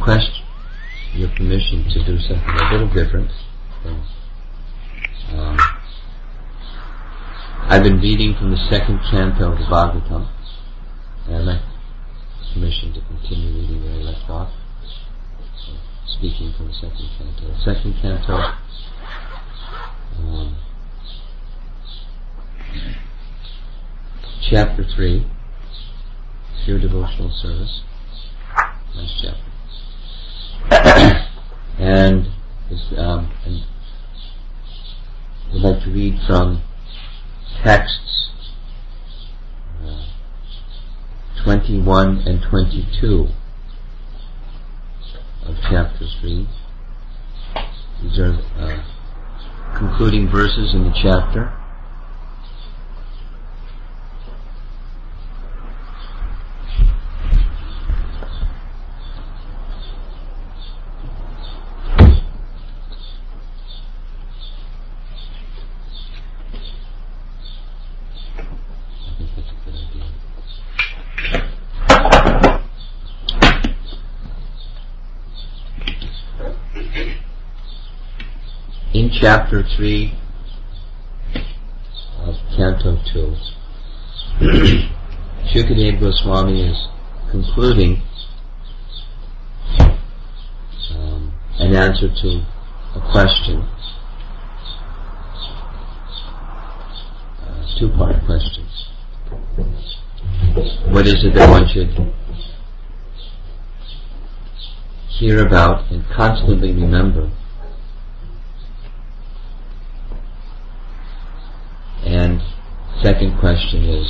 request your permission to do something a little different. I've been reading from the second canto of the Bhagavatam, and I'd like permission to continue reading where I left off. So, speaking from the second canto. The second canto, chapter 3, Pure Devotional Service. Nice chapter. and we'd like to read from texts 21 and 22 of chapter 3. These are concluding verses in the chapter. In chapter 3 of Canto 2, Shukadeva Goswami is concluding an answer to a question, two-part questions. What is it that one should hear about and constantly remember? And second question is,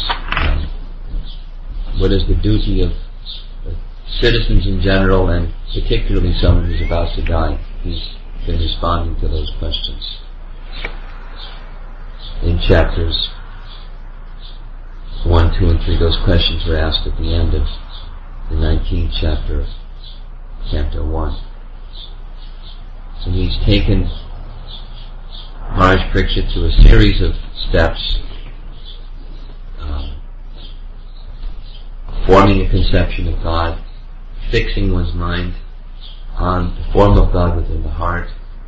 what is the duty of citizens in general, and particularly someone who's about to die? He's been responding to those questions in chapters 1, 2, and 3. Those questions were asked at the end of the 19th chapter of Canto 1. So he's taken Maharaj Parikshit through a series of steps, forming a conception of God, fixing one's mind on the form of God within the heart,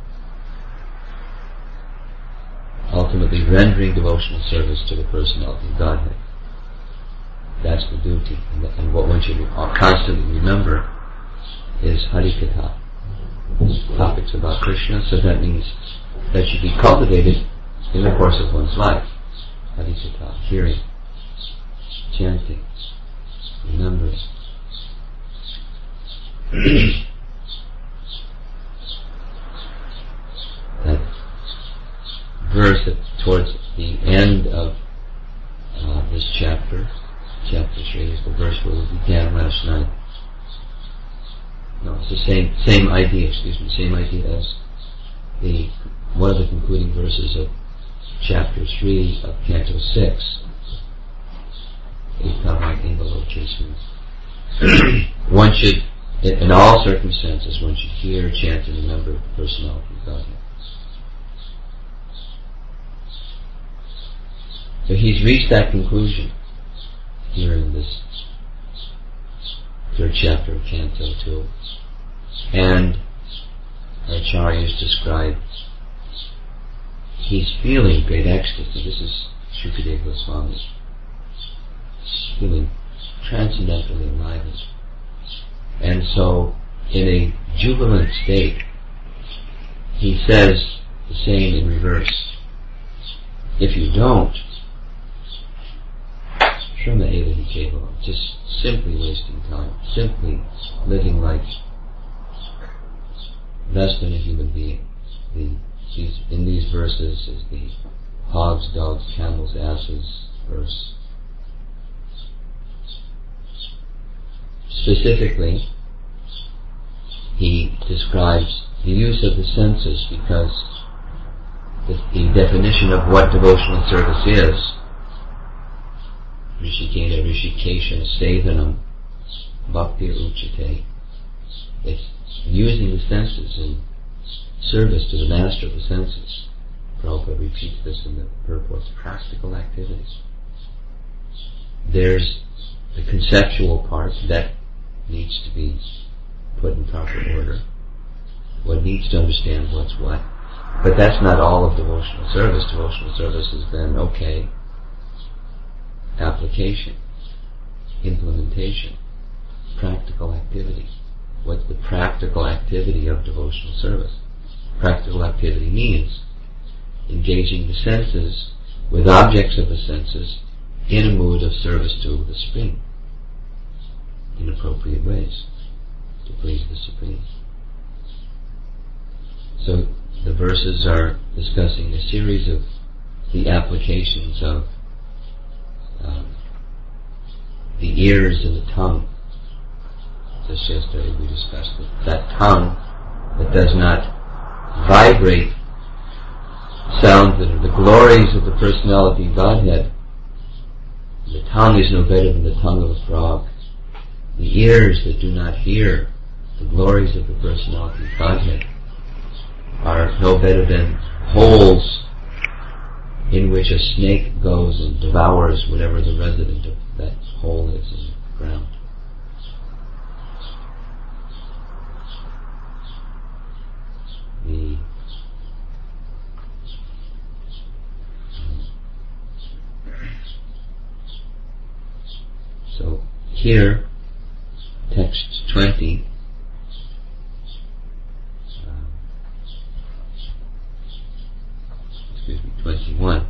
ultimately rendering devotional service to the personality of Godhead. That's the duty. And what one should constantly remember is Harikatha, topics about Krishna. So that means that should be cultivated in the course of one's life. Harikatha, hearing, chanting, remembering. That verse towards the end of this chapter 3, is the verse where we began last night. No, it's the same idea as one of the concluding verses of chapter 3 of Canto 6. One should, in all circumstances, one should hear, chant, and remember the personality of Godhead. So he's reached that conclusion here in this third chapter of Canto 2. And Acharyas described he's feeling great ecstasy. This is Shukadeva Goswami. He's feeling transcendentally enlightened. And so, in a jubilant state, he says the same in reverse. If you don't, just simply wasting time, simply living like less than a human being. In these verses is the hogs, dogs, camels, asses verse. Specifically, he describes the use of the senses, because the definition of what devotional service is, Rishikena, Rishikesha, Sevanam, Bhakti Uchite, it's using the senses in service to the master of the senses. Prabhupada repeats this in the purports: practical activities. There's the conceptual part that needs to be put in proper order. One needs to understand what's what. But that's not all of devotional service. Devotional service is then, okay, application, implementation, practical activity. What's the practical activity of devotional service? Practical activity means engaging the senses with objects of the senses in a mood of service to the Supreme in appropriate ways to please the Supreme. So the verses are discussing a series of the applications of the ears and the tongue. Just yesterday we discussed that tongue that does not vibrate sounds that are the glories of the personality of Godhead. The tongue is no better than the tongue of a frog. The ears that do not hear the glories of the personality of Godhead are no better than holes in which a snake goes and devours whatever the resident of that hole is in the ground. So here, text 20, excuse me, 21.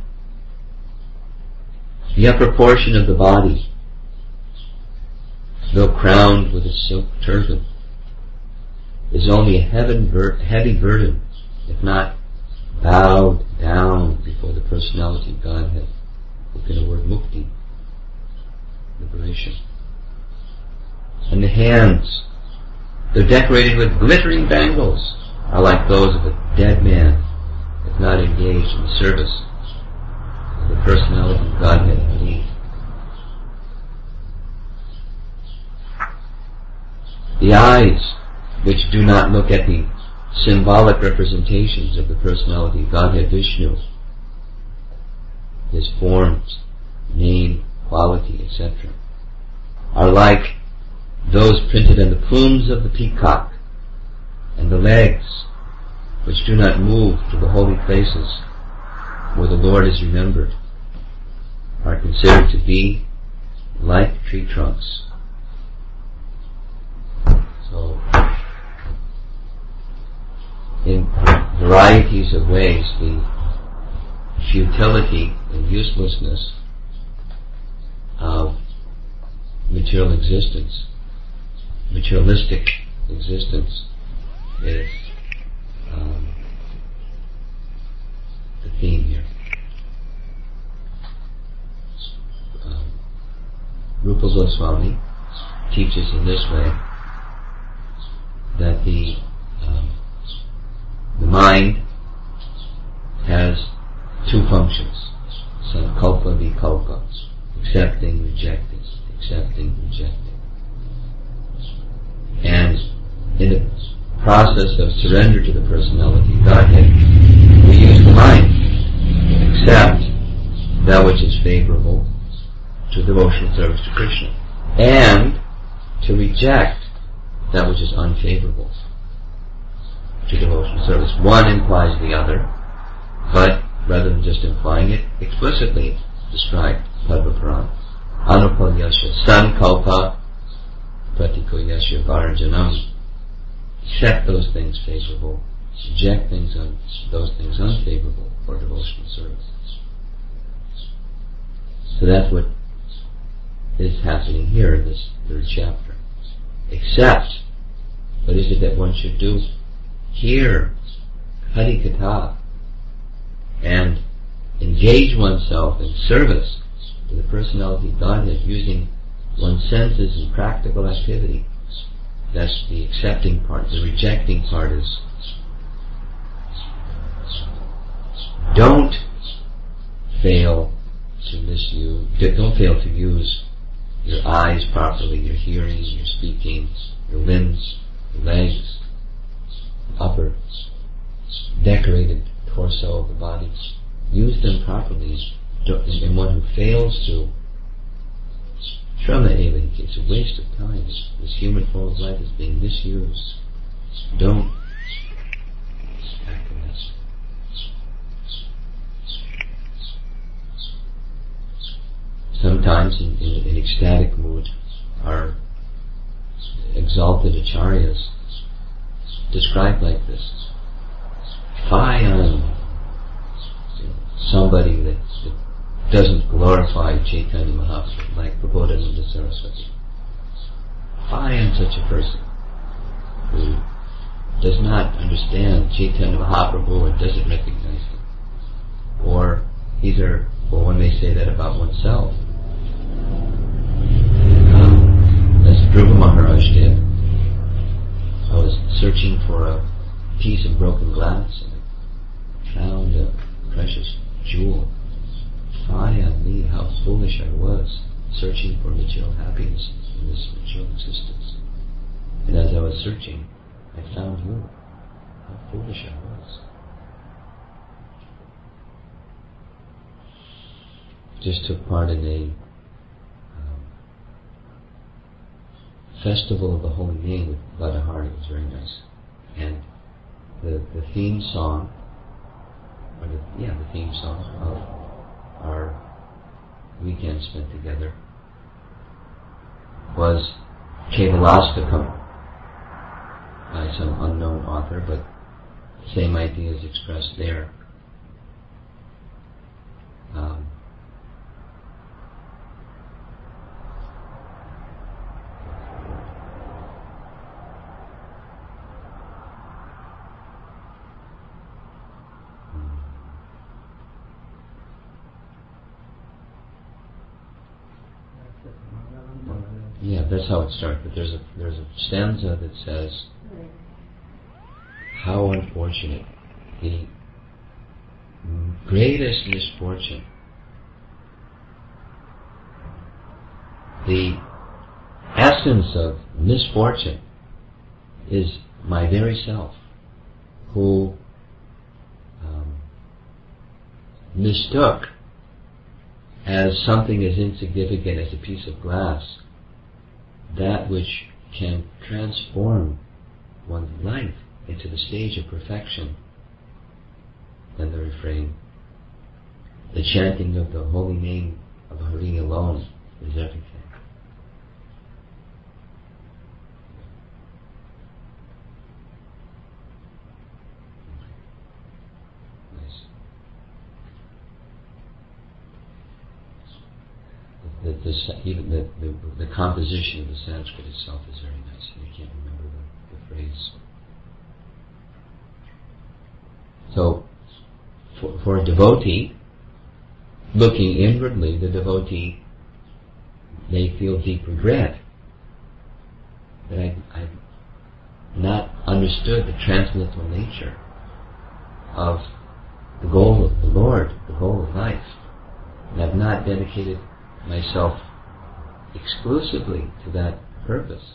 The upper portion of the body, though crowned with a silk turban, is only a heavy burden, if not bowed down before the personality of Godhead. Look in the word mukti, liberation. And the hands, though decorated with glittering bangles, are like those of a dead man, if not engaged in the service of the personality of Godhead indeed. The eyes, which do not look at the symbolic representations of the personality of Godhead Vishnu, his forms, name, quality, etc., are like those printed on the plumes of the peacock, and the legs, which do not move to the holy places where the Lord is remembered, are considered to be like tree trunks. So, in varieties of ways, the futility and uselessness of material existence, materialistic existence, is the theme here. Rupa Goswami teaches in this way that the mind has two functions: sankalpa, vikalpa, accepting, rejecting, accepting, rejecting. And in the process of surrender to the personality of Godhead, we use the mind to accept that which is favorable to devotional service to Krishna, and to reject that which is unfavorable to devotional service. One implies the other, but rather than just implying it, explicitly described Padma Purana. Anupalyasya sankalpa pratikoyasya varjanam. Accept those things favorable, reject those things unfavorable for devotional service. So that's what is happening here in this third chapter. Accept. What is it that one should do? Hear Hari Katha and engage oneself in service to the personality of Godhead using one's senses in practical activity. That's the accepting part. The rejecting part is don't fail to use your eyes properly, your hearing, your speaking, your limbs, your legs, upper decorated torso of the body. Use them properly. And one who fails to, Shrama Eva, it's a waste of time. This human form of life is being misused. Don't acquiesce. Sometimes in ecstatic mood, our exalted acharyas described like this: fie on somebody that doesn't glorify Chaitanya Mahaprabhu, like Prabodhananda Saraswati. Fie on such a person who does not understand Chaitanya Mahaprabhu and doesn't recognize him. Or one may say that about oneself. As Dhruva Maharaj did. I was searching for a piece of broken glass and I found a precious jewel. Fie on me, how foolish I was, searching for material happiness in this material existence. And as I was searching, I found you. How foolish I was. Just took part in a festival of the Holy Name with Vadahari. It was very nice. And the theme song, the theme song of our weekend spent together was Kevalastakam by some unknown author, but the same idea is expressed there. Yeah, that's how it starts. But there's a stanza that says, "How unfortunate, the greatest misfortune, the essence of misfortune is my very self, who mistook as something as insignificant as a piece of glass that which can transform one's life into the stage of perfection." And the refrain, "The chanting of the holy name of Hari alone is everything." Even the composition of the Sanskrit itself is very nice. I can't remember the phrase. So, for a devotee, looking inwardly, the devotee may feel deep regret that I've not understood the transcendental nature of the goal of the Lord, the goal of life, and I've not dedicated myself exclusively to that purpose.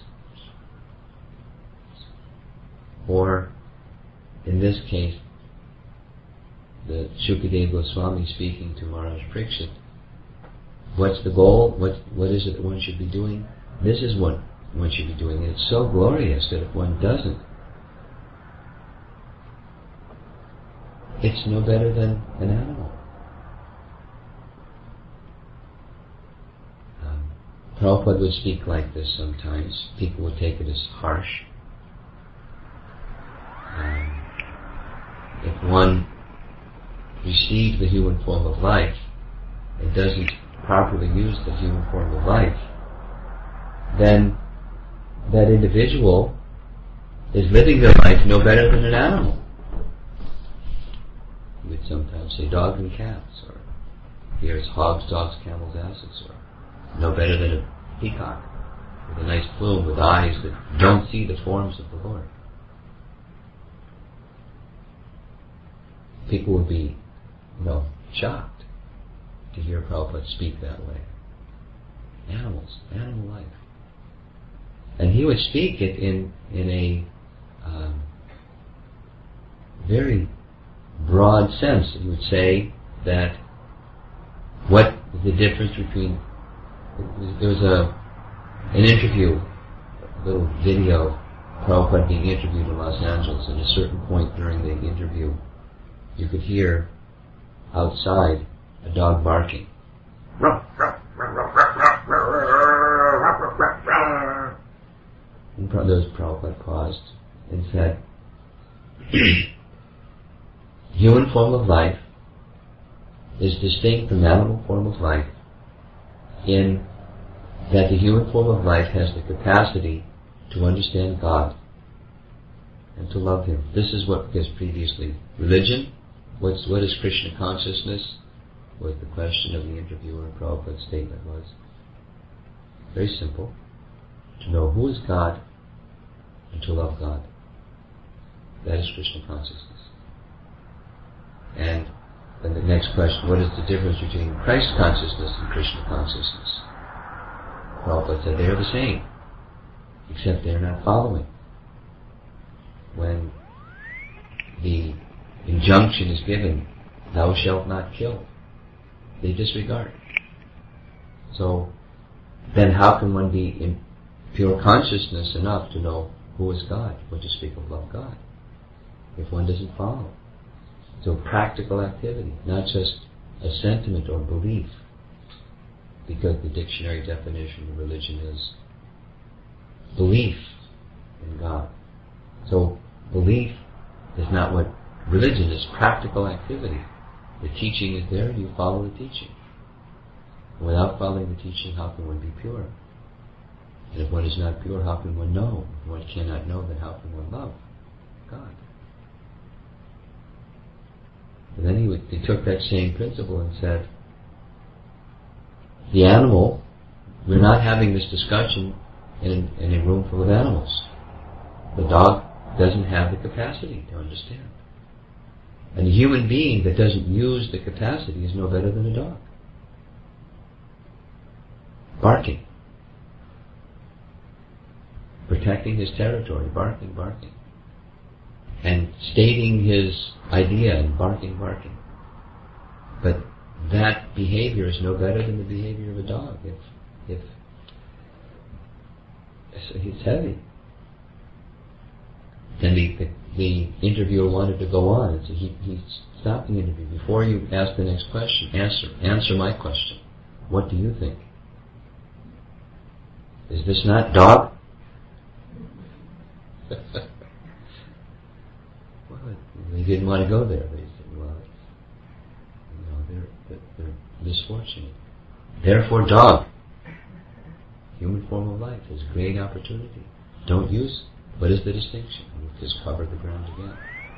Or, in this case, the Shukadeva Goswami speaking to Maharaj Parikshit, what's the goal? What is it that one should be doing? This is what one should be doing. And it's so glorious that if one doesn't, it's no better than an animal. Prabhupada would speak like this sometimes. People would take it as harsh. If one receives the human form of life and doesn't properly use the human form of life, then that individual is living their life no better than an animal. You would sometimes say dogs and cats, or here's hogs, dogs, camels, asses, or no better than a peacock with a nice plume with eyes that don't see the forms of the Lord. People would be, shocked to hear Prabhupada speak that way. Animals, animal life. And he would speak it in a very broad sense. He would say that what is the difference between... There was an interview little video of Prabhupada being interviewed in Los Angeles. At a certain point during the interview, you could hear outside a dog barking. And Prabhupada paused and said, human form of life is distinct from animal form of life in that the human form of life has the capacity to understand God and to love Him. This is what was previously religion. What is Krishna consciousness? Was the question of the interviewer, and Prabhupada's statement was very simple: to know who is God and to love God. That is Krishna consciousness. And then the next question: what is the difference between Christ consciousness and Krishna consciousness? Prabhupada said they are the same, except they are not following. When the injunction is given, thou shalt not kill, they disregard. So, then how can one be in pure consciousness enough to know who is God, when to speak of love God, if one doesn't follow? So practical activity, not just a sentiment or belief, because the dictionary definition of religion is belief in God. So belief is not what religion is, practical activity. The teaching is there, you follow the teaching. Without following the teaching, how can one be pure? And if one is not pure, how can one know? If one cannot know, then how can one love God? And then he took that same principle and said, the animal, we're not having this discussion in a room full of animals. The dog doesn't have the capacity to understand. And a human being that doesn't use the capacity is no better than a dog. Barking. Protecting his territory, barking. And stating his idea and barking. But that behavior is no better than the behavior of a dog. If it's heavy. Then the interviewer wanted to go on, and so he stopped the interview. Before you ask the next question, answer my question. What do you think? Is this not dog? Well, they didn't want to go there. They said, well, they're misfortunate. Therefore, dog. Human form of life is a great opportunity. Don't use. What is the distinction? You just cover the ground again.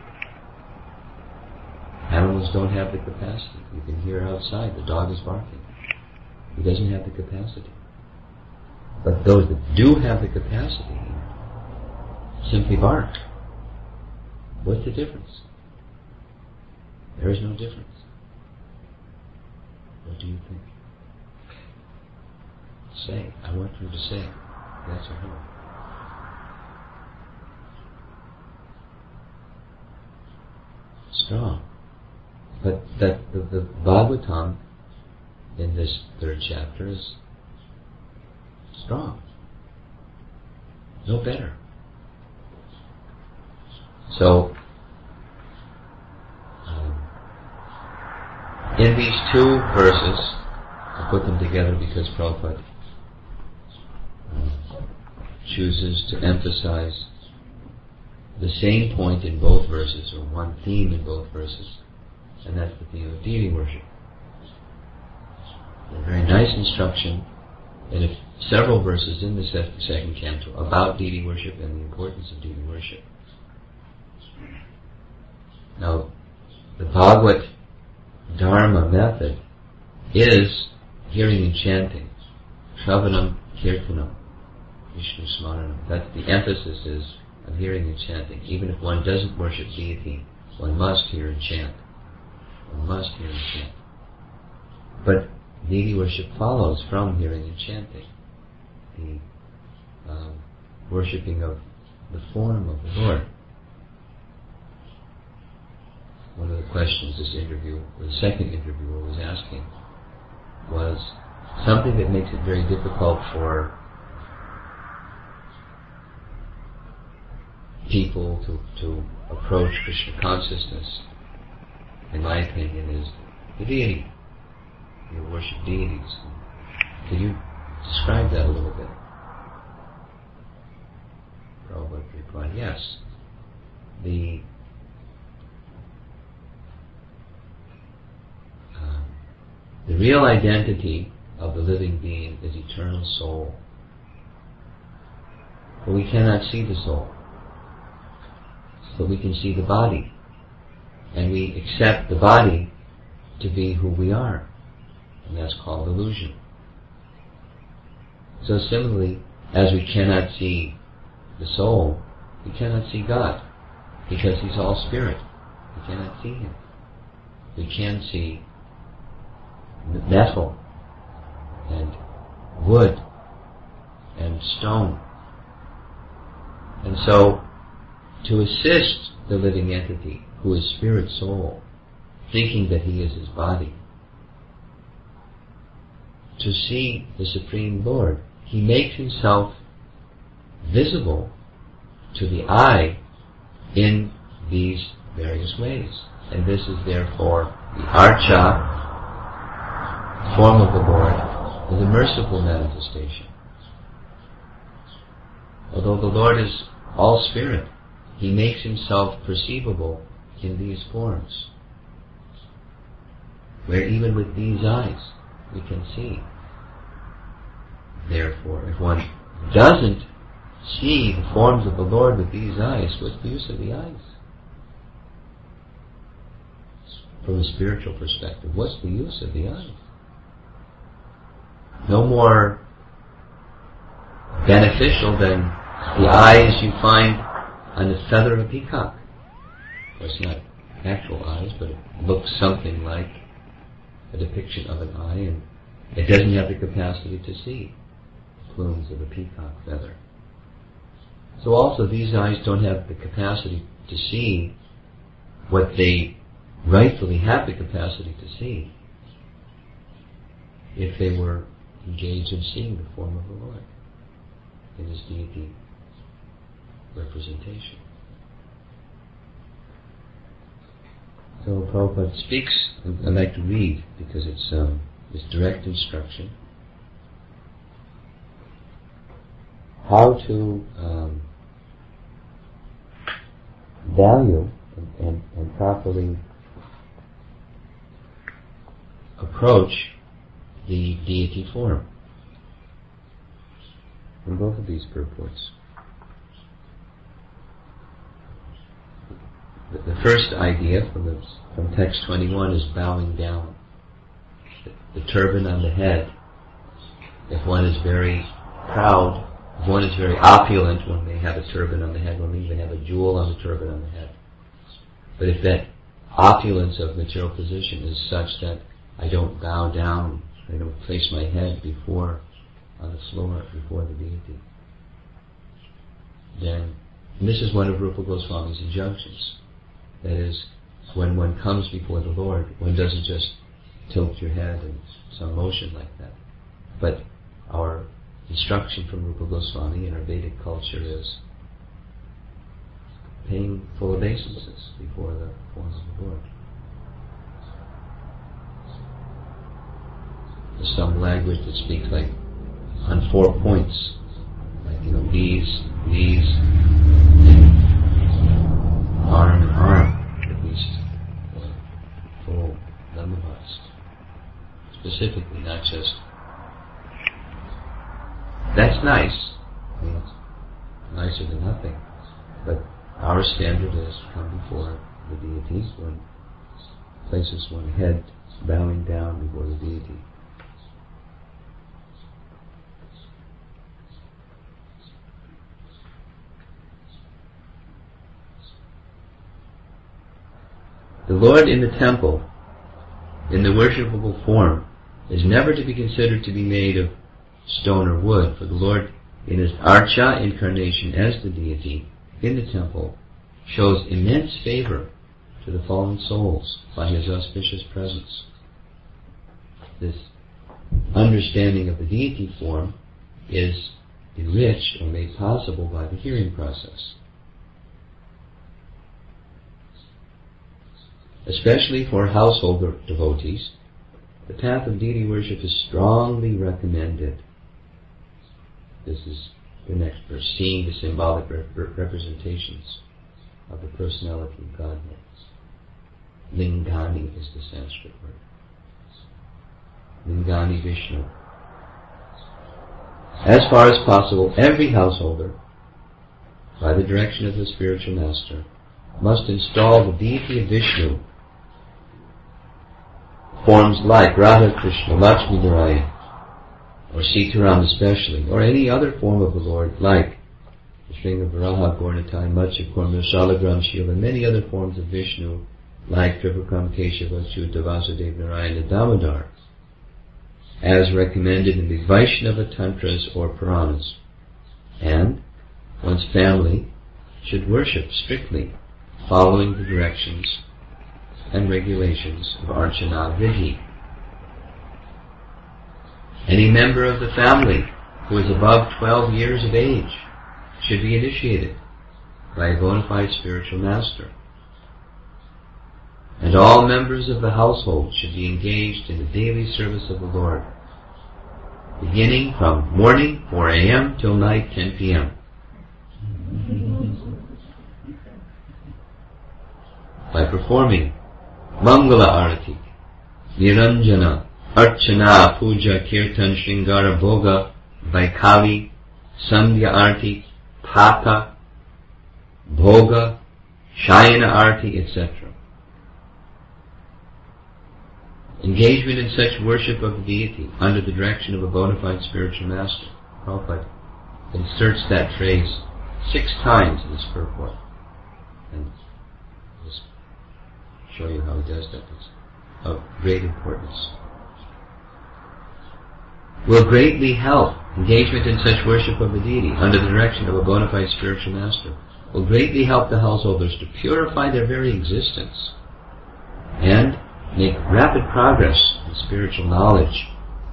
Animals don't have the capacity. You can hear outside the dog is barking. He doesn't have the capacity. But those that do have the capacity simply bark. What's the difference? There is no difference. What do you think? Say. I want you to say yes or no. Strong. But that the Bhagavatam in this third chapter is strong. No better. So, in these two verses, I put them together because Prabhupada chooses to emphasize the same point in both verses, or one theme in both verses, and that's the theme of deity worship. A very nice instruction, and several verses in the second canto about deity worship and the importance of deity worship. Now, the Bhagavad Dharma method is hearing and chanting, Shravanam Kirtanam, Vishnu Smaranam. That's the emphasis is of hearing and chanting. Even if one doesn't worship deity, one must hear and chant. One must hear and chant. But deity worship follows from hearing and chanting. The worshipping of the form of the Lord. One of the questions the second interviewer was asking was something that makes it very difficult for people to approach Krishna consciousness, in my opinion, is the deity. You worship deities. Could you describe that a little bit? Prabhupada replied, yes. The real identity of the living being is eternal soul. But we cannot see the soul. But we can see the body. And we accept the body to be who we are. And that's called illusion. So similarly, as we cannot see the soul, we cannot see God. Because He's all spirit. We cannot see Him. We can see metal and wood and stone. And so, to assist the living entity, who is spirit soul, thinking that he is his body, to see the Supreme Lord, he makes himself visible to the eye in these various ways. And this is therefore the Archa, form of the Lord, is a merciful manifestation. Although the Lord is all spirit, He makes Himself perceivable in these forms, where even with these eyes we can see. Therefore, if one doesn't see the forms of the Lord with these eyes, what's the use of the eyes? From a spiritual perspective, what's the use of the eyes? No more beneficial than the eyes you find on the feather of a peacock. Of course, not actual eyes, but it looks something like a depiction of an eye, and it doesn't have the capacity to see plumes of a peacock feather. So also these eyes don't have the capacity to see what they rightfully have the capacity to see if they were engaged in seeing the form of the Lord in His deity representation. So Prabhupada speaks, I'd like to read because it's direct instruction, how to value and properly approach the deity form in both of these purports. The first idea from text 21 is bowing down. The turban on the head. If one is very proud, if one is very opulent, one may have a turban on the head, one may even have a jewel on the turban on the head. But if that opulence of material position is such that I don't bow down, I don't place my head on the floor before the deity, then, and this is one of Rupa Goswami's injunctions, that is, when one comes before the Lord, one doesn't just tilt your head in some motion like that. But our instruction from Rupa Goswami in our Vedic culture is paying full obeisances before the form of the Lord. There's some language that speaks like on 4 points, like knees, arm and arm, at least, full Dhammapas. Specifically, not just. That's nice. I mean, it's nicer than nothing. But our standard is come before the deities, one places one head bowing down before the deity. The Lord in the temple, in the worshipable form, is never to be considered to be made of stone or wood, for the Lord in His Archa incarnation as the deity in the temple shows immense favor to the fallen souls by His auspicious presence. This understanding of the deity form is enriched or made possible by the hearing process. especially for household devotees, the path of deity worship is strongly recommended. This is the next verse, seeing the symbolic representations of the personality of Godhead. Lingani is the Sanskrit word. Lingani Vishnu. As far as possible, every householder, by the direction of the spiritual master, must install the deity of Vishnu, forms like Radha Krishna, Lakshmi Narayan, or Sitaram especially, or any other form of the Lord, like the string of Varaha, Gaurnitai, Matsya, Kurma, Shalagram, Shila, and many other forms of Vishnu, like Tripakam, Keshava, Achyuta, Vasudeva, Narayana, and Damodar, as recommended in the Vaishnava Tantras or Puranas. And one's family should worship strictly, following the directions and regulations of Archana Vidhi. Any member of the family who is above 12 years of age should be initiated by a bona fide spiritual master. And all members of the household should be engaged in the daily service of the Lord, beginning from morning 4 a.m. till night 10 p.m. By performing Mangala Arati, Niranjana, Archana, Puja, Kirtan, Shringara, Bhoga, Vaikali, Sandhya Arati, Pata, Bhoga, Shayana Arati, etc. Engagement in such worship of the deity under the direction of a bona fide spiritual master. Prabhupada inserts that phrase 6 times in this purport. And I'll just show you how he does that. It's of great importance. Will greatly help engagement in such worship of the deity under the direction of a bona fide spiritual master. Will greatly help the householders to purify their very existence and make rapid progress in spiritual knowledge.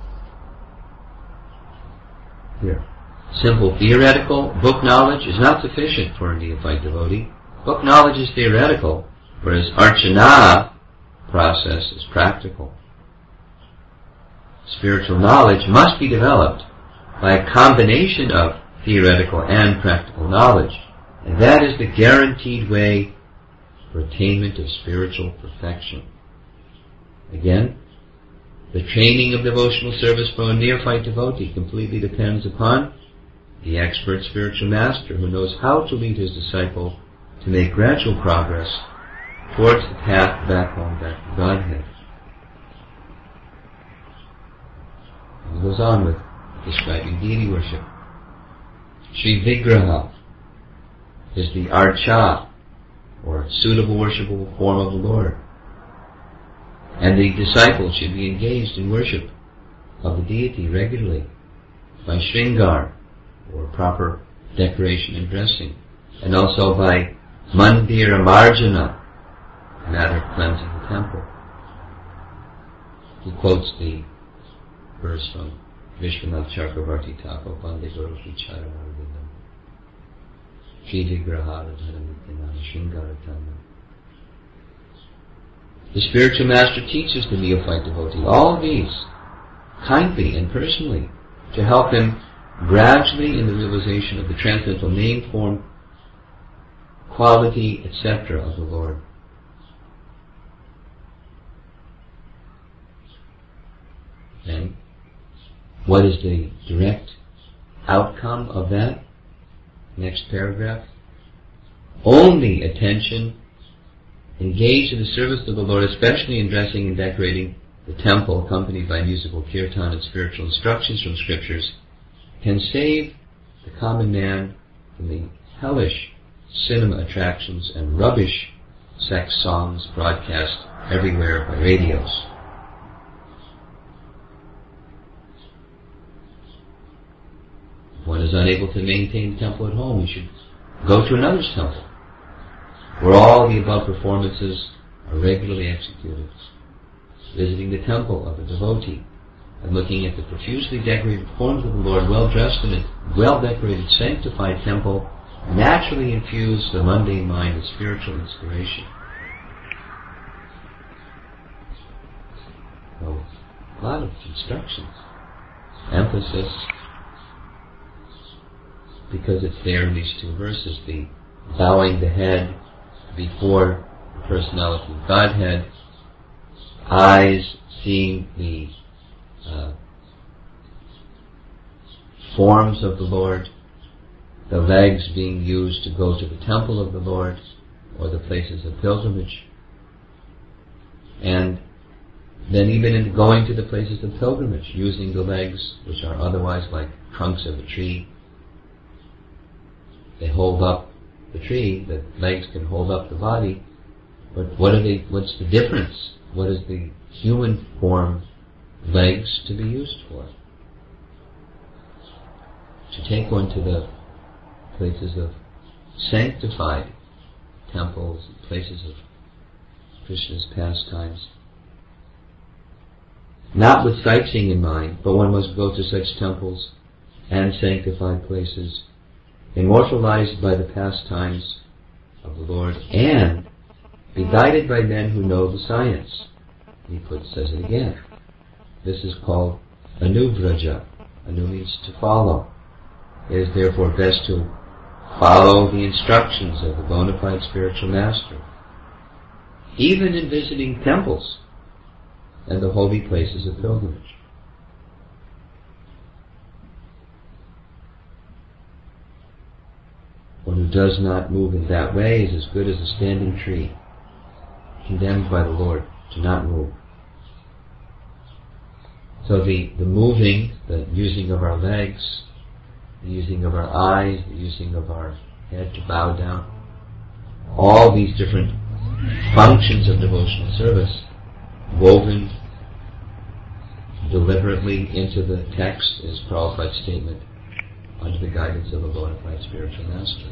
Here, simple theoretical book knowledge is not sufficient for a neophyte devotee. Book knowledge is theoretical, whereas Archana process is practical. Spiritual knowledge must be developed by a combination of theoretical and practical knowledge, and that is the guaranteed way for attainment of spiritual perfection. Again, the training of devotional service for a neophyte devotee completely depends upon the expert spiritual master who knows how to lead his disciple to make gradual progress towards the path back home, back to Godhead. He goes on with describing deity worship. Sri Vigraha is the archa, or suitable worshipable form of the Lord. And the disciple should be engaged in worship of the deity regularly by shringar, or proper decoration and dressing, and also by mandira marjana, a matter of cleansing the temple. He quotes the verse from Vishwanath Chakravarti Thakur, Bande Guru Charanarvindam, Shri Vigrahara Dhanamityana Shringaratana. The spiritual master teaches the neophyte devotee all of these, kindly and personally, to help him gradually in the realization of the transcendental name, form, quality, etc. of the Lord. And what is the direct outcome of that? Next paragraph. Only attention engaged in the service of the Lord, especially in dressing and decorating the temple, accompanied by musical kirtan and spiritual instructions from scriptures, can save the common man from the hellish cinema attractions and rubbish sex songs broadcast everywhere by radios. If one is unable to maintain the temple at home, he should go to another's temple, where all the above performances are regularly executed. Visiting the temple of a devotee and looking at the profusely decorated forms of the Lord, well dressed in a well-decorated, sanctified temple, naturally infuse the mundane mind with spiritual inspiration. instructions, emphasis, because it's there in these two verses, the bowing the head before the personality of Godhead, eyes seeing the forms of the Lord, the legs being used to go to the temple of the Lord or the places of pilgrimage, and then even in going to the places of pilgrimage, using the legs, which are otherwise like trunks of a tree. They hold up the tree, the legs can hold up the body, but what's the difference? What is the human form legs to be used for? To take one to the places of sanctified temples, places of Krishna's pastimes. Not with sightseeing in mind, but one must go to such temples and sanctified places, immortalized by the pastimes of the Lord, and be guided by men who know the science. He says it again. This is called Anubraja. Anu means to follow. It is therefore best to follow the instructions of the bona fide spiritual master, even in visiting temples and the holy places of pilgrimage. One who does not move in that way is as good as a standing tree, condemned by the Lord to not move. So the moving, the using of our legs, the using of our eyes, the using of our head to bow down, all these different functions of devotional service woven deliberately into the text is Prabhupada's statement under the guidance of a bona fide spiritual master.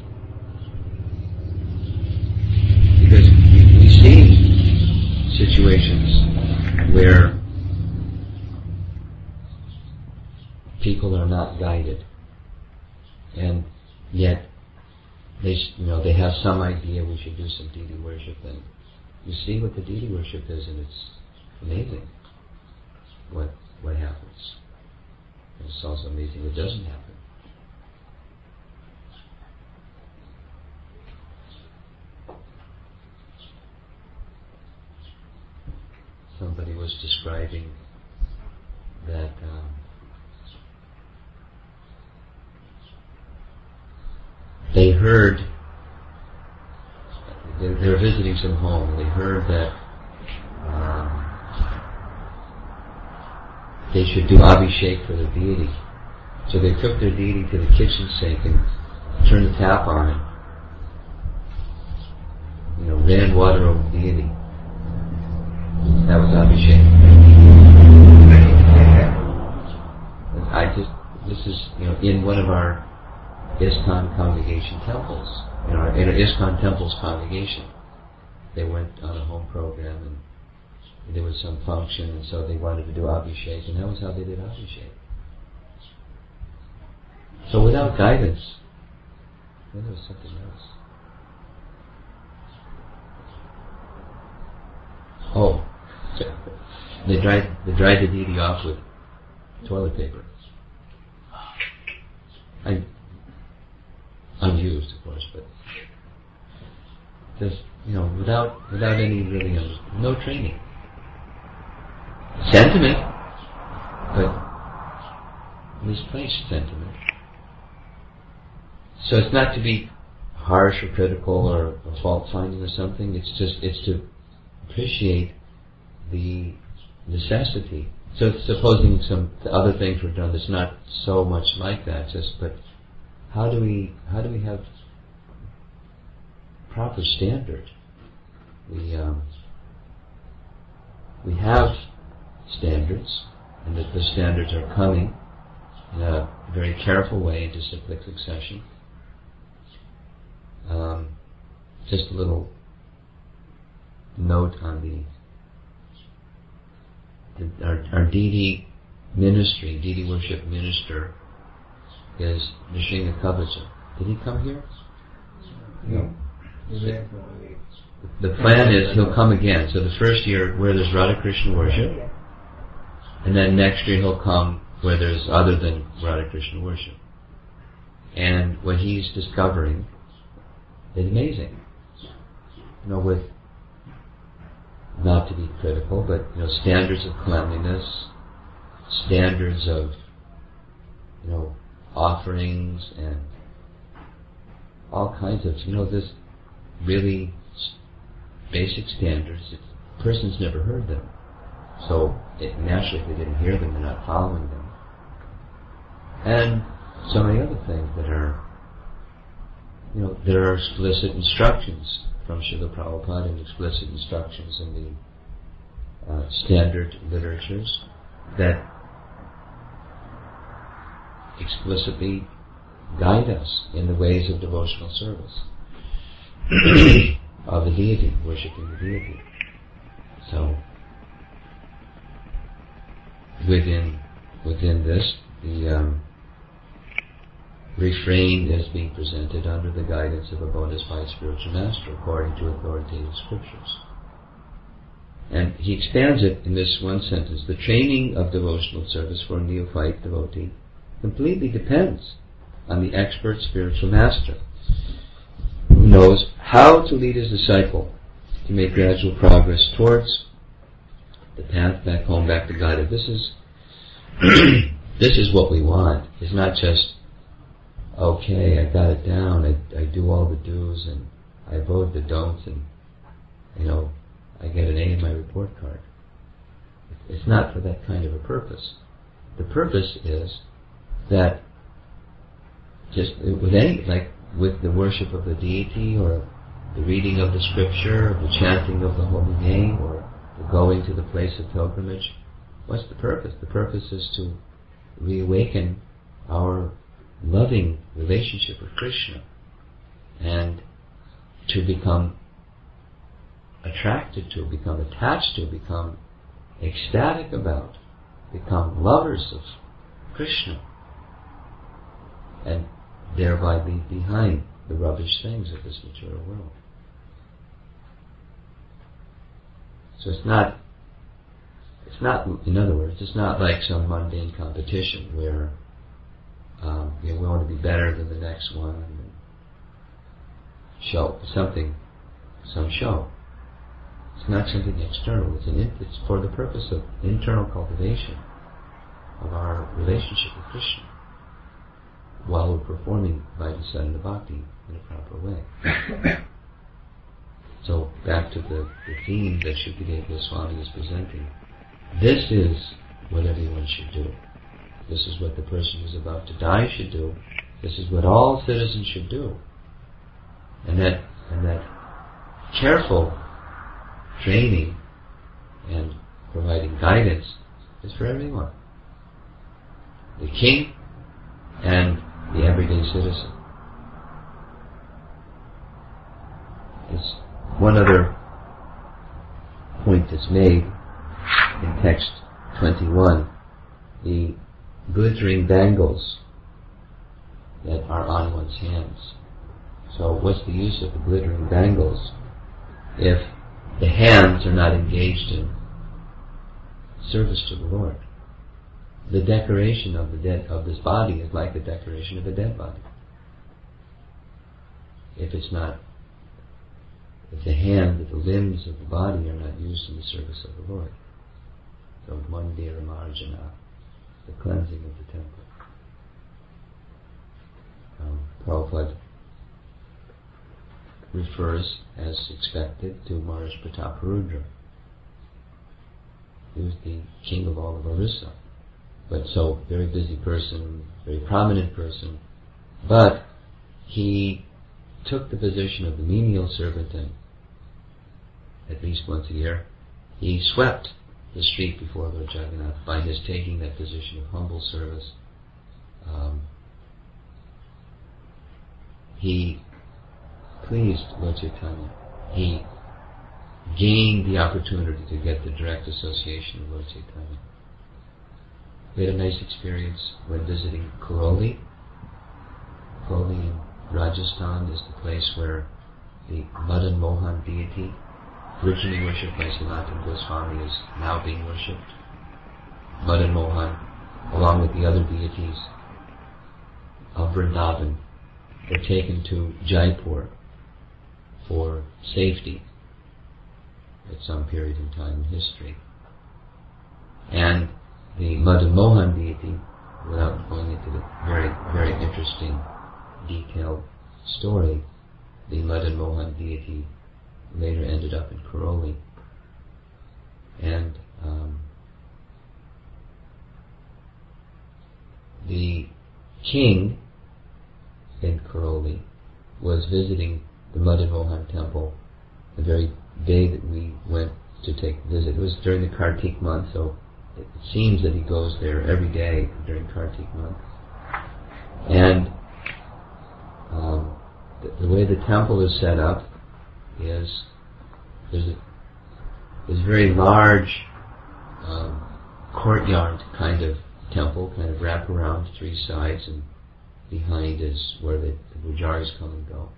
Because we see situations where people are not guided, and yet they have some idea we should do some deity worship, and you see what the deity worship is, and it's amazing what happens. And it's also amazing what doesn't happen. Somebody was describing that they heard, they were visiting some home, and they heard that they should do Abhishek for their deity. So they took their deity to the kitchen sink and turned the tap on and ran water over the deity. That was Abhishek. This is in one of our ISKCON congregation temples, in our ISKCON temples congregation. They went on a home program and there was some function, and so they wanted to do Abhishek, and that was how they did Abhishek. So without guidance, then there was something else. Oh, they dried the deity off with toilet paper. Unused, of course, but just without any really no training. Sentiment, but misplaced sentiment. So it's not to be harsh or critical or fault finding or something. It's to appreciate the necessity. So supposing some other things were done that's not so much like that, but how do we have proper standard? We have standards, and that the standards are coming in a very careful way into cyclic succession. Just a little note on our deity ministry, deity worship minister is Nrsinga Kavaja. Did he come here? No. The plan is he'll come again. So the first year where there's Radha Krishna worship, And then next year he'll come where there's other than Radha Krishna worship. And what he's discovering is amazing. With, not to be critical, but standards of cleanliness, standards of offerings, and all kinds of this really basic standards. The person's never heard them, so naturally if they didn't hear them, they're not following them. And so many other things that are there are explicit instructions from Srila Prabhupada and explicit instructions in the standard literatures that explicitly guide us in the ways of devotional service of the deity, worshipping the deity. So within this, the refrain is being presented under the guidance of a bona fide spiritual master according to authoritative scriptures. And he expands it in this one sentence: the training of devotional service for a neophyte devotee completely depends on the expert spiritual master who knows how to lead his disciple to make gradual progress towards the path back home, back to God. This is this is what we want. It's not just, okay, I got it down, I do all the do's and I avoid the don'ts, and I get an A in my report card. It's not for that kind of a purpose. The purpose is that just with the worship of the deity, or the reading of the scripture, or the chanting of the holy name, or the going to the place of pilgrimage, what's the purpose? The purpose is to reawaken our loving relationship with Krishna and to become attracted to, become attached to, become ecstatic about, become lovers of Krishna, and thereby leave behind the rubbish things of this material world. So it's not, in other words, it's not like some mundane competition where we want to be better than the next one and show some show. It's not something external. It's for the purpose of internal cultivation of our relationship with Krishna, while we're performing Vaidhi Sadhana Bhakti in a proper way. So back to the theme that Shukadeva Goswami is presenting. This is what everyone should do. This is what the person who's about to die should do. This is what all citizens should do. And that careful training and providing guidance is for everyone. The king and the everyday citizen. There's one other point that's made in text 21. The glittering bangles that are on one's hands. So what's the use of the glittering bangles if the hands are not engaged in service to the Lord? The decoration of this body is like the decoration of a dead body. If the limbs of the body are not used in the service of the Lord. So Mandira Marjana, the cleansing of the temple. Prabhupada refers, as expected, to Maharaj Prataparudra. He was the king of all of Orissa. But so, very busy person, very prominent person. But he took the position of the menial servant, and at least once a year, he swept the street before Lord Jagannath by his taking that position of humble service. He pleased Lord Chaitanya. He gained the opportunity to get the direct association of Lord Chaitanya. We had a nice experience when visiting Karoli. Karoli in Rajasthan is the place where the Madan Mohan deity, originally worshipped by Sanatana Goswami, is now being worshipped. Madan Mohan, along with the other deities of Vrindavan, were taken to Jaipur for safety at some period in time in history. And the Madan Mohan deity, without going into the very, very interesting, detailed story, the Madan Mohan deity later ended up in Karoli. And the king in Karoli was visiting the Madan Mohan temple the very day that we went to take a visit. It was during the Kartik month, so it seems that he goes there every day during Kartik month. And the way the temple is set up is there's a very large courtyard kind of temple, kind of wrap around 3 sides, and behind is where the pujaris come and go.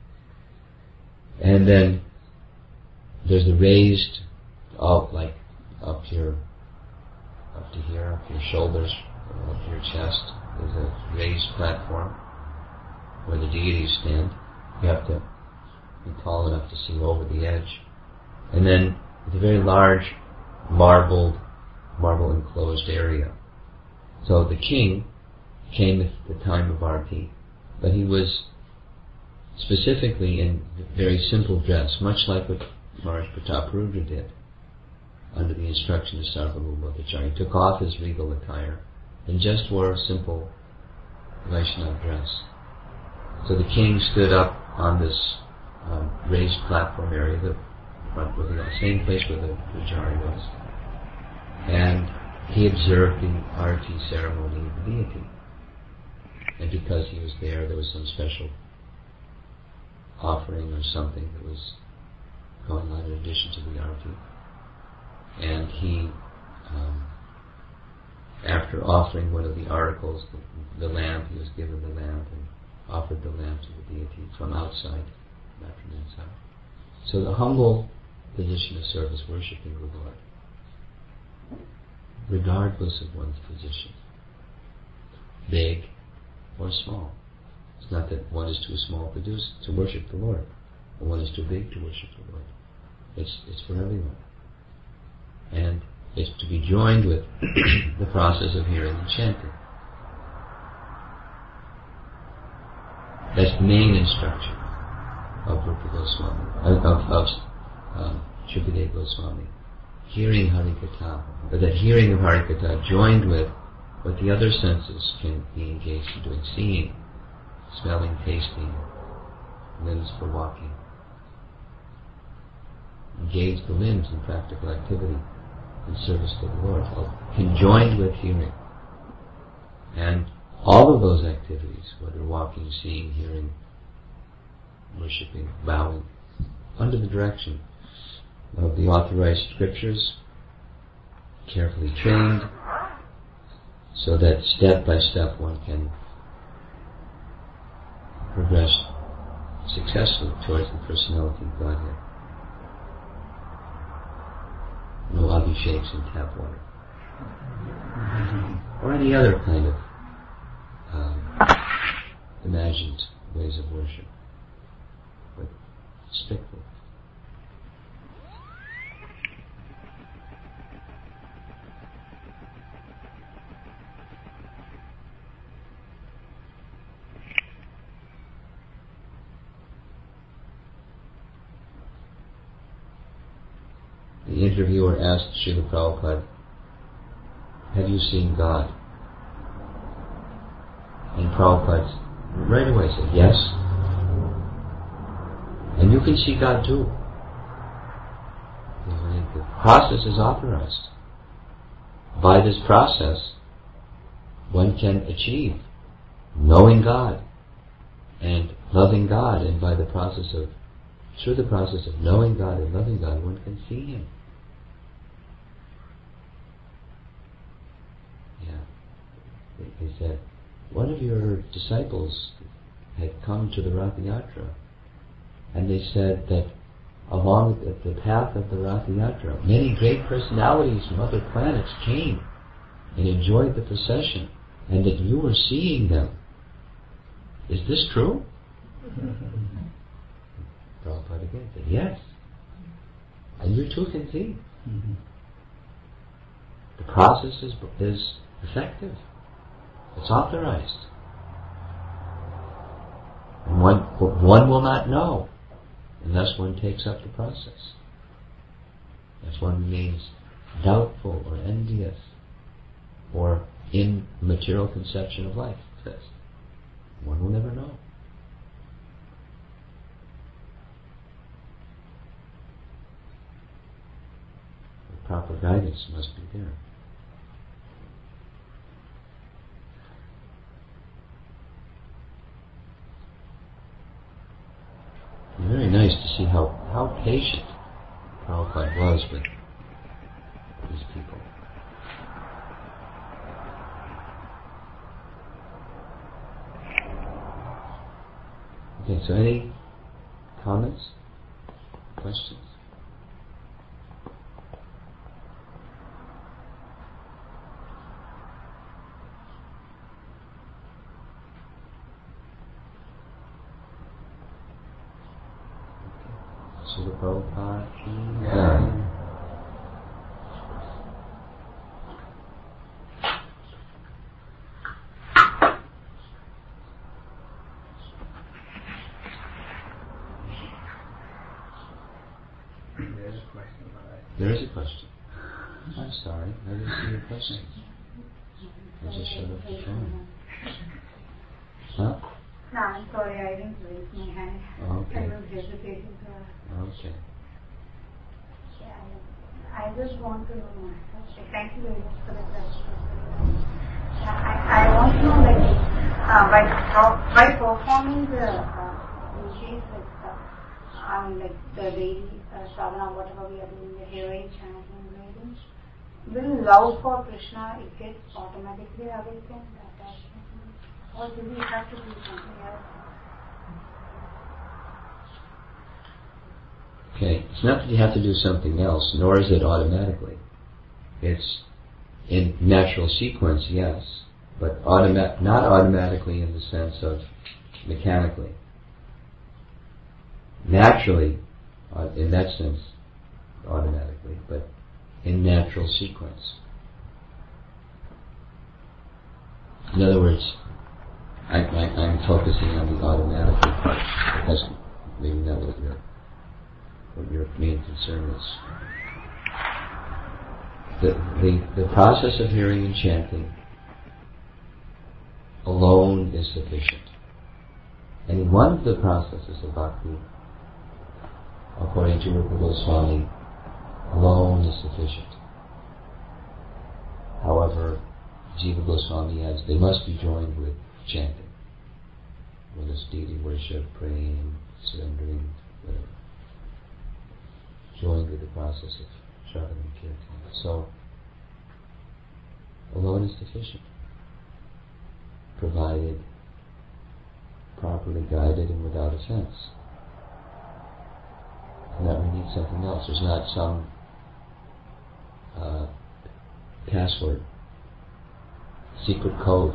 And then there's the raised, like up to here, up your shoulders, up to your chest. There's a raised platform where the deities stand. You have to be tall enough to see over the edge. And then it's a very large marble enclosed area. So the king came at the time of Arti, but he was specifically in very simple dress, much like what Maharaj Prataparudra did under the instruction of Sarvabhauma Bhattacharya. He took off his regal attire and just wore a simple Vaishnava dress. So the king stood up on this raised platform area, the front, the same place where the pujari was, and he observed the Arati ceremony of the deity. And because he was there was some special offering or something that was going on in addition to the Arati. And he, after offering one of the articles, the lamp, he was given the lamp and offered the lamp to the deity from outside, not from inside. So the humble position of service, worshipping the Lord, regardless of one's position, big or small. It's not that one is too small to worship the Lord, or one is too big to worship the Lord. It's for everyone. And it's to be joined with the process of hearing and chanting. That's the main instruction of Rupa Goswami, of Shukadeva Goswami. Hearing Harikatha, but that hearing of Harikatha joined with what the other senses can be engaged in doing, seeing, smelling, tasting, limbs for walking. Engage the limbs in practical activity in service to the Lord, conjoined with hearing. And all of those activities, whether walking, seeing, hearing, worshipping, bowing, under the direction of the authorized scriptures, carefully trained, so that step by step one can progress successfully towards the personality of Godhead. No abhisheks in tap water. Or any other kind of imagined ways of worship. But stick with it. The interviewer asked Srila Prabhupada, "Have you seen God?" And Prabhupada right away said, "Yes." And you can see God too. The process is authorized. By this process, one can achieve knowing God and loving God, and through the process of knowing God and loving God, one can see Him. He said, one of your disciples had come to the Rath Yatra, and they said that along the path of the Rath Yatra, many great personalities from other planets came and enjoyed the procession, and that you were seeing them. Is this true? Prabhupada again said, yes. And you too can see. The process is effective. It's authorized. And one will not know unless one takes up the process. Unless one remains doubtful or envious or in material conception of life, it says. One will never know. The proper guidance must be there. It's very nice to see how patient Prabhupada was with these people. Okay, so any comments? Questions? Srila Prabhupada ki jai. There is a question. I'm sorry, I didn't see your question. I just shut up the phone. Huh? No, I'm sorry, I didn't raise my hand. Okay. I was hesitating to ask. Okay. Yeah, I just want to know, thank you very much for the question. I want to know, by performing the duties like the daily sadhana, whatever we are doing, the hearing, chanting, reading, will love for Krishna, it gets automatically awakened, or do we have to do something else? Okay, it's not that you have to do something else, nor is it automatically. It's in natural sequence, yes, but not automatically in the sense of mechanically. Naturally, in that sense, automatically, but in natural sequence. In other words, I'm focusing on the automatically part, because maybe not what your main concern is. The process of hearing and chanting alone is sufficient. And one of the processes of bhakti, according to Rupa Goswami, alone is sufficient. However, Jiva Goswami adds, they must be joined with chanting, whether it's deity worship, praying, surrendering, whatever. Joined with the process of Shravan and Kirtan. So, alone is sufficient, provided properly guided and without offense. And that we need something else. There's not some password, secret code,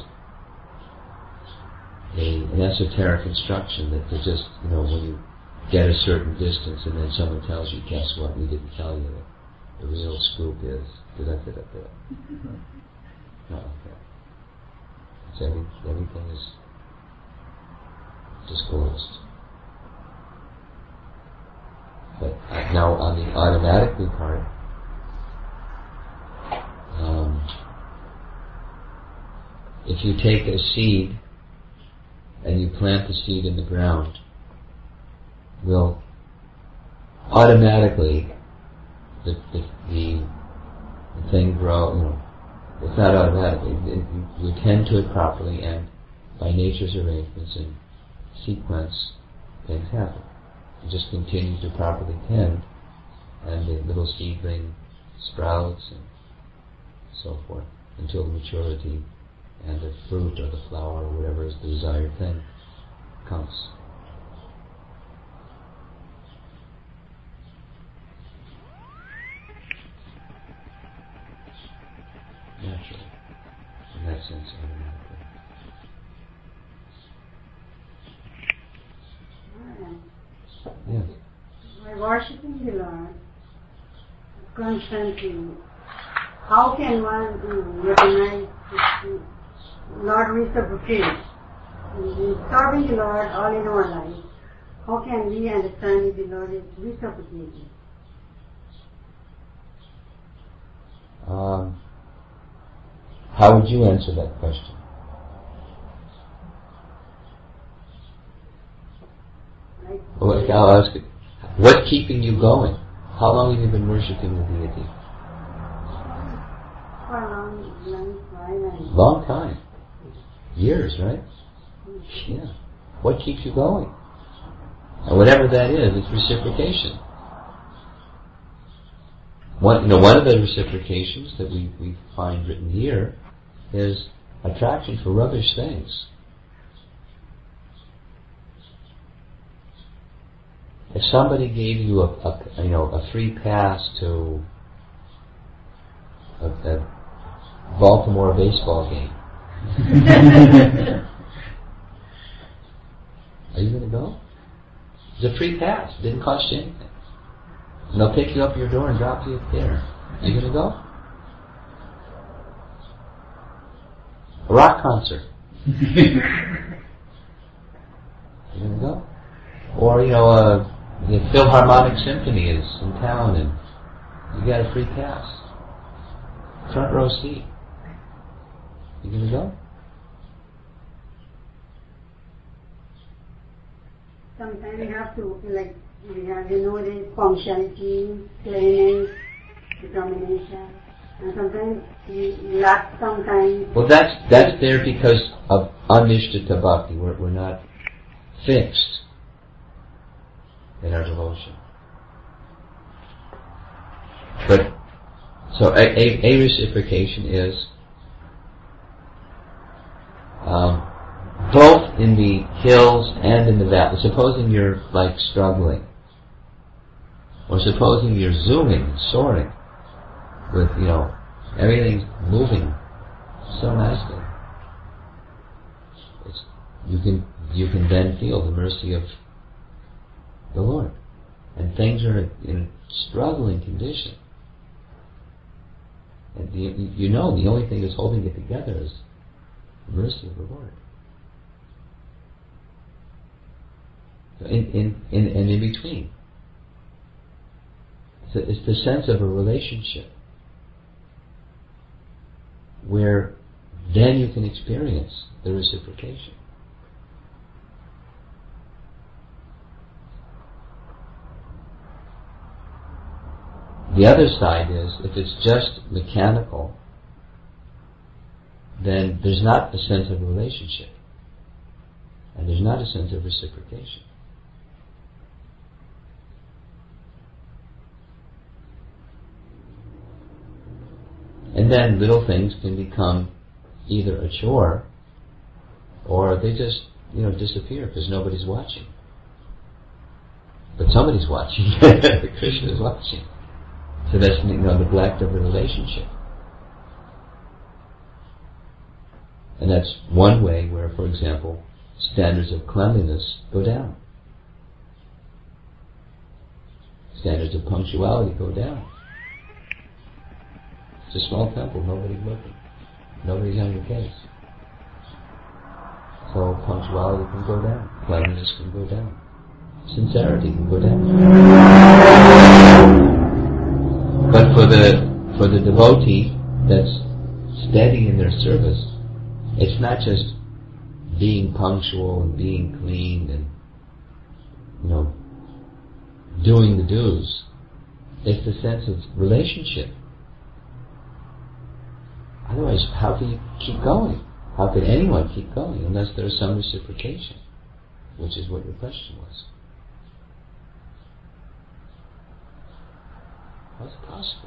an esoteric instruction that they just, when you get a certain distance and then someone tells you, guess what, we didn't tell you that the real scoop is da-da-da-da-da. No, okay. So everything is disclosed. But now on the automatically part, if you take a seed and you plant the seed in the ground, will automatically the thing grow. It's not automatically. You tend to it properly, and by nature's arrangements and sequence, things happen. You just continue to properly tend, and the little seedling sprouts and so forth until the maturity and the fruit or the flower or whatever is the desired thing comes. Naturally. sense automatically. Yes. By worshipping the Lord constantly, how can one recognize the Lord reciprocates? In serving the Lord all in our life, how can we understand if the Lord is reciprocating? How would you answer that question? Well, I'll ask it. What's keeping you going? How long have you been worshipping the deity? For a long Long time. Years, right? Yeah. What keeps you going? And whatever that is, it's reciprocation. One of the reciprocations that we find written here is attraction for rubbish things. If somebody gave you a free pass to a Baltimore baseball game, are you going to go? It's a free pass. It didn't cost you anything. And they'll pick you up your door and drop you there. Are you going to go? A rock concert. You going to go? Or, the Philharmonic Symphony is in town and you got a free pass. Front row seat. You going to go? Sometimes we have to, there's punctuality, clearness, determination, and sometimes we lack sometimes. Well, that's there because of anishtita bhakti. We're not fixed in our devotion. But, so a reciprocation is both in the hills and in the valley. Supposing you're struggling, or supposing you're zooming, soaring, with everything's moving so nicely. You can then feel the mercy of the Lord, and things are in a struggling condition. And the only thing that's holding it together is the mercy of the Lord. In between, it's the sense of a relationship where then you can experience the reciprocation. The other side is, if it's just mechanical, then there's not a sense of relationship, and there's not a sense of reciprocation. And then little things can become either a chore, or they just, disappear because nobody's watching. But somebody's watching. Krishna is watching. So that's neglect of the relationship. And that's one way where, for example, standards of cleanliness go down. Standards of punctuality go down. It's a small temple, nobody's looking. Nobody's on your case. So punctuality can go down. Cleanliness can go down. Sincerity can go down. But for the devotee that's steady in their service, it's not just being punctual and being clean and doing the dues. It's the sense of relationship. Otherwise, how can you keep going? How could anyone keep going unless there's some reciprocation? Which is what your question was. How's it possible?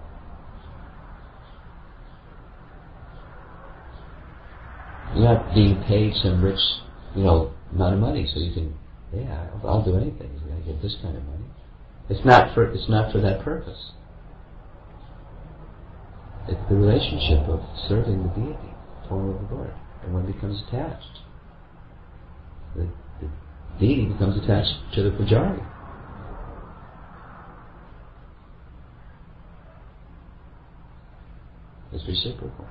You're not being paid some rich, amount of money, so you can, I'll do anything. I get this kind of money. It's not for that purpose. It's the relationship of serving the deity. form of the Lord. And one becomes attached. The deity becomes attached to the pujari. It's reciprocal.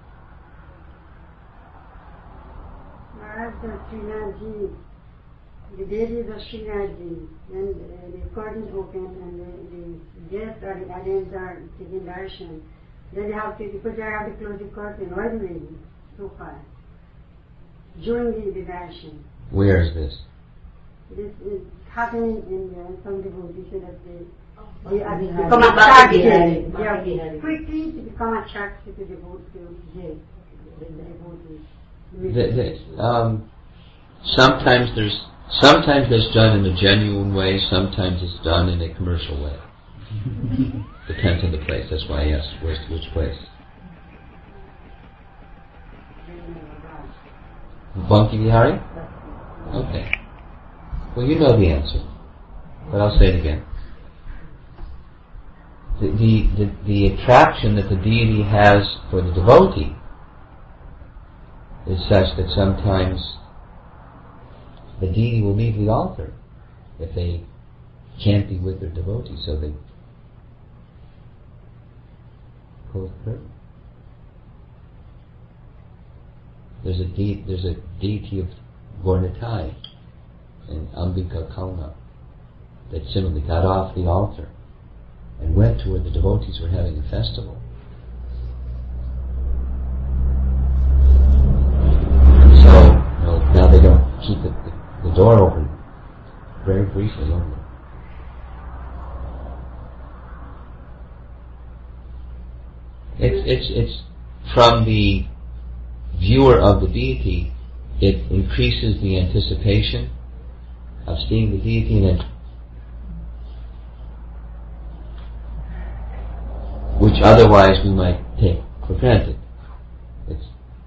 Maharaj, Srinathji, the deities of Srinathji, and the curtain is open and the guests or the audience are taking darshan. Then they have to, the pujari have to close the curtain. Why do they do so far? During the darshan. Where is this? This is happening in some devotees so that they become attracted. They are quickly to become attracted to the devotees. Sometimes it's done in a genuine way, sometimes it's done in a commercial way. Depends on the place. That's why I asked which place. Bhakti Vihari? Okay. Well, you know the answer, but I'll say it again. The attraction that the deity has for the devotee is such that sometimes the deity will leave the altar if they can't be with their devotee, so they close the curtain. There's a deity of Gornitai and Ambika Kauna that similarly got off the altar and went to where the devotees were having a festival. So, now they don't keep the door open, very briefly only. It's from the viewer of the deity, it increases the anticipation of seeing the deity, and which otherwise we might take for granted. It's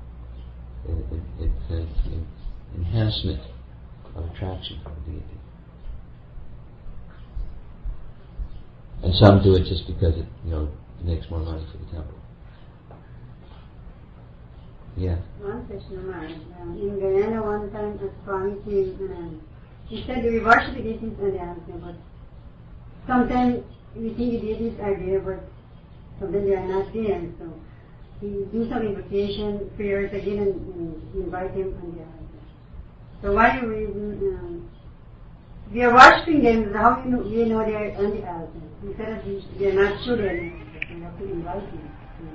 an enhancement of attraction for the deity. And some do it just because it makes more money for the temple. Yeah. One question, Maharaj. In Guyana, one time a Swami came, he said we worship the deities and the answer, but sometimes we think the deities are there, but sometimes they are not there. So he do some invocation, prayers again, and invite them on the altar. So why do we are worshipping them? How do we know they are on the altar? Instead of we are not sure they are there, but we have to invite them.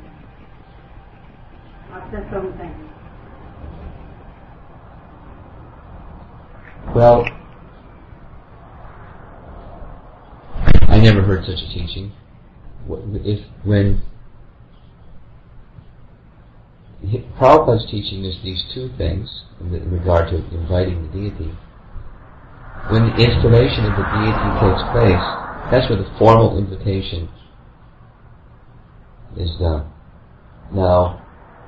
After some time. Well, I never heard such a teaching. When Prabhupada's teaching is these two things in regard to inviting the deity. When the installation of the deity takes place, that's where the formal invitation is done. Now,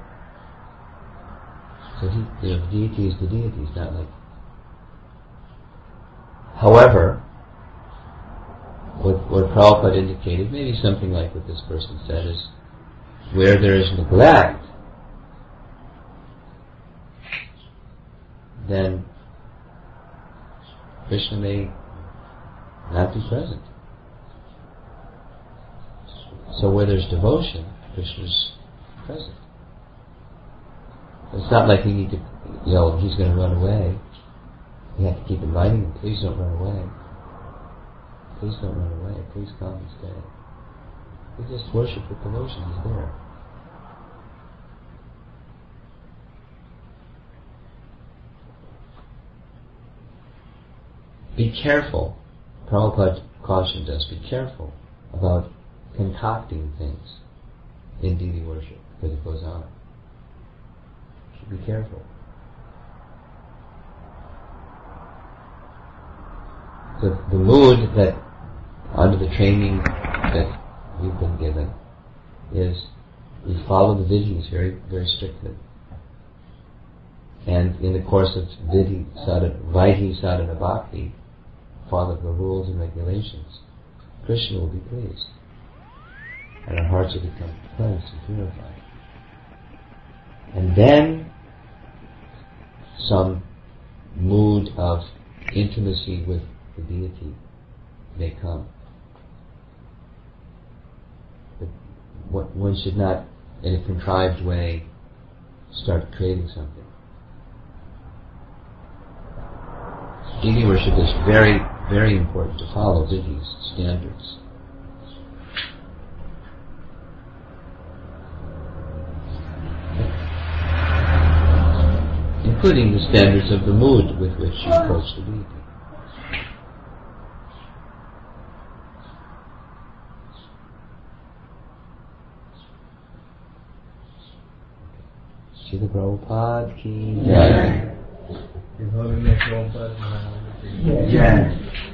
so the deity is the deity, it's not like... However, what Prabhupada indicated, maybe something like what this person said, is where there is neglect, then Krishna may not be present. So where there's devotion, Krishna's present. It's not like we need to, he's going to run away. We have to keep inviting him, please don't run away. Please don't run away, please come and stay. We just worship with devotion, he's there. Be careful, Prabhupada cautioned us, be careful about concocting things in deity worship, because it goes on. Be careful. The mood that, under the training that we've been given, is we follow the vidhis very, very strictly. And in the course of vidhi sadhana bhakti, follow the rules and regulations, Krishna will be pleased. And our hearts will become cleansed and purified. And then some mood of intimacy with the deity may come. But one should not, in a contrived way, start creating something. Deity worship is very, very important to follow Vidhi's standards. Including the standards of the mood with which you approach the deity. Srila Prabhupada ki jai. Jai.